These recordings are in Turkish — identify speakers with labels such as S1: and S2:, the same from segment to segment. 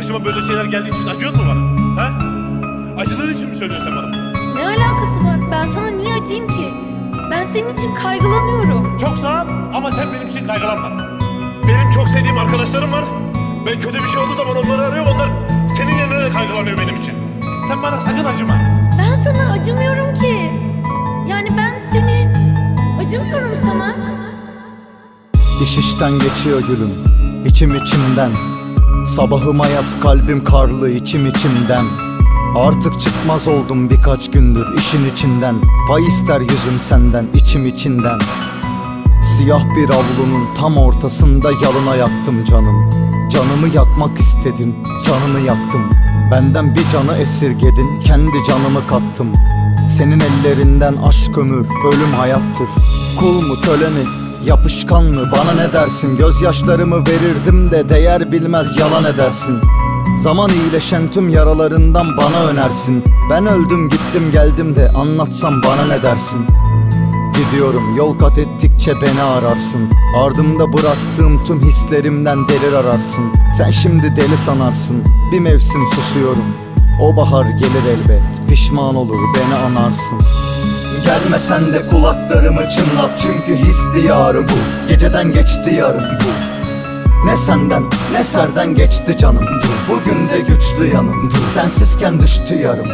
S1: Başıma böyle şeyler geldiği için acıyor mu bana? Ha? Acıdığın için mi söylüyorsun bana?
S2: Ne alakası var? Ben sana niye acıyım ki? Ben senin için kaygılanıyorum.
S1: Çok sağ ol ama sen benim için kaygılanma. Benim çok sevdiğim arkadaşlarım var. Ben kötü bir şey olduğu zaman onları arıyorum. Onlar senin yerine de kaygılanıyor benim için. Sen bana sakın acıma.
S2: Ben sana acımıyorum ki. Yani ben seni acımıyorum sana.
S3: İş işten geçiyor gülüm, içim içimden. Sabahıma yaz kalbim karlı içim içimden. Artık çıkmaz oldum birkaç gündür işin içinden. Pay ister yüzüm senden içim içinden. Siyah bir avlunun tam ortasında yalına yaktım canım. Canımı yakmak istedim, canını yaktım. Benden bir canı esirgedin, kendi canımı kattım. Senin ellerinden aşk ömür, ölüm hayattır. Kul mu köle mi, yapışkan mı, bana ne dersin? Gözyaşlarımı verirdim de değer bilmez yalan edersin. Zaman iyileşen tüm yaralarından bana önersin. Ben öldüm gittim geldim de anlatsam bana ne dersin? Gidiyorum yol kat ettikçe beni ararsın. Ardımda bıraktığım tüm hislerimden delil ararsın. Sen şimdi deli sanarsın, bir mevsim susuyorum. O bahar gelir elbet, pişman olur beni anarsın. Gelmesen de kulaklarımı çınlat, çünkü his diyarı bu. Geceden geçti yarım bu. Ne senden ne serden geçti canım. Bugün de güçlü yanım, sensizken düştü yarım.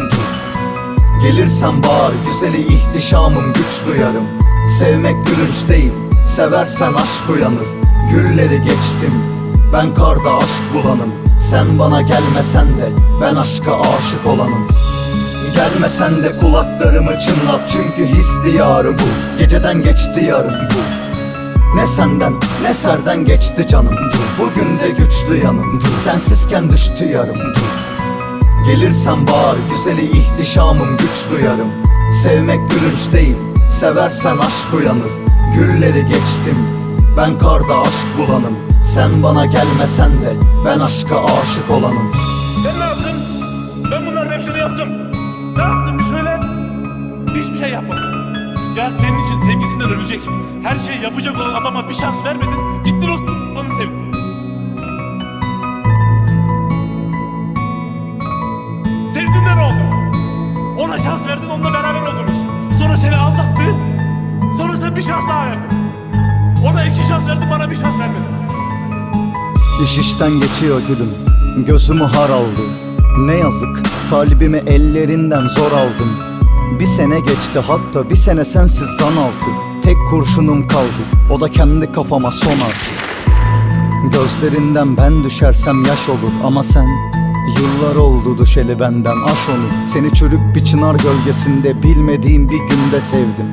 S3: Gelirsen bağır güzeli ihtişamım, güç duyarım. Sevmek gülünç değil, seversen aşk uyanır. Gülleri geçtim, ben karda aşk bulanım. Sen bana gelmesen de ben aşka aşık olanım. Gelmesen de kulaklarımı çınlat, çünkü his diyarı bu. Geceden geçti yarım bu. Ne senden ne serden geçti canım. Bugün de güçlü yanım, sensizken düştü yarım. Gelirsen bağır güzeli ihtişamım, güç duyarım. Sevmek gülünç değil, seversen aşk uyanır. Gülleri geçtim, ben karda aşk bulanım. Sen bana gelmesen de ben aşka aşık olanım.
S1: Sen ne yaptın? Ben bunların hepsini yaptım. Ne yaptın bir söyle. Hiçbir şey yapmadım. Ya senin için sevgisinden ölecek, her şeyi yapacak olan adama bir şans vermedin. Gittin onu sevdin. Sevdin de ne oldu? Ona şans verdin, onunla beraber oldunuz. Sonra seni aldattı. Sonra sen bir şans daha verdin. Ona 2 şans verdin, bana bir şans vermedin.
S3: İş işten geçiyor gülüm, gözümü har aldı. Ne yazık kalbimi ellerinden zor aldım. Bir sene geçti, hatta bir sene sensiz zan altı. Tek kurşunum kaldı, o da kendi kafama son artık. Gözlerinden ben düşersem yaş olur, ama sen yıllar oldu düşeli benden, aş onu. Seni çürük bir çınar gölgesinde bilmediğim bir günde sevdim.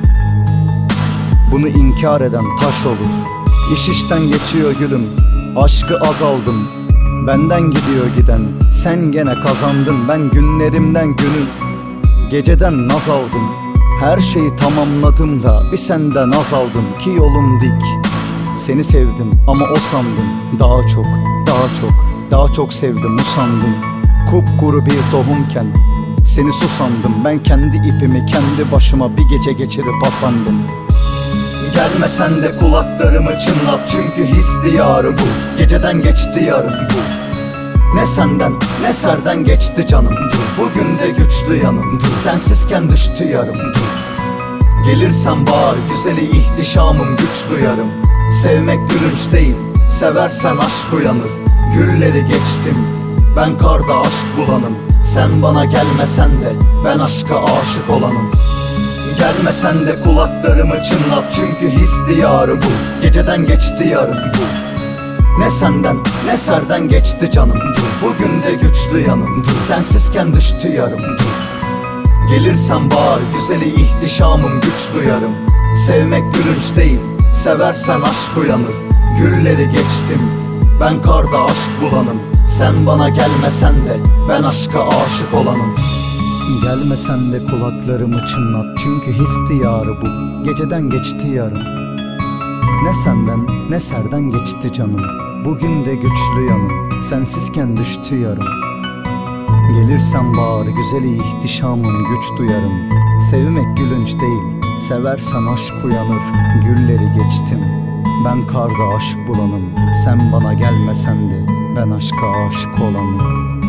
S3: Bunu inkar eden taş olur. İş işten geçiyor gülüm, aşkı azaldım. Benden gidiyor giden, sen gene kazandın. Ben günlerimden günü, geceden naz aldım. Her şeyi tamamladım da bir senden az aldım. Ki yolum dik, seni sevdim ama o sandım. Daha çok, daha çok, daha çok sevdim usandım. Kupkuru bir tohumken seni susandım. Ben kendi ipimi kendi başıma bir gece geçirip asandım. Gelmesen de kulaklarımı çınlat, çünkü his diyarı bu. Geceden geçti yarım bu. Ne senden ne serden geçti canım. Bugün de güçlü yanım, sensizken düştü yarım. Gelirsen bağır güzeli ihtişamım, güç duyarım. Sevmek gülünç değil, seversen aşk uyanır. Gülleri geçtim, ben karda aşk bulanım. Sen bana gelmesen de ben aşka aşık olanım. Gelmesen de kulaklarımı çınlat, çünkü his diyarı bu. Geceden geçti yarım bu. Ne senden ne serden geçti canım. Bugün de güçlü yanım, sensizken düştü yarım. Gelirsen bağır güzeli ihtişamım, güç duyarım. Sevmek gülünç değil, seversen aşk uyanır. Gülleri geçtim, ben karda aşk bulanım. Sen bana gelmesen de ben aşka aşık olanım. Gelmesen de kulaklarımı çınlat, çünkü his diyarı bu. Geceden geçti yarım. Ne senden ne serden geçti canım. Bugün de güçlü yanım, sensizken düştü yarım. Gelirsen bağır güzeli ihtişamım, güç duyarım. Sevmek gülünç değil, seversen aşk uyanır. Gülleri geçtim, Ben karda aşk bulanım, sen bana gelmesen de ben aşka aşık olanım.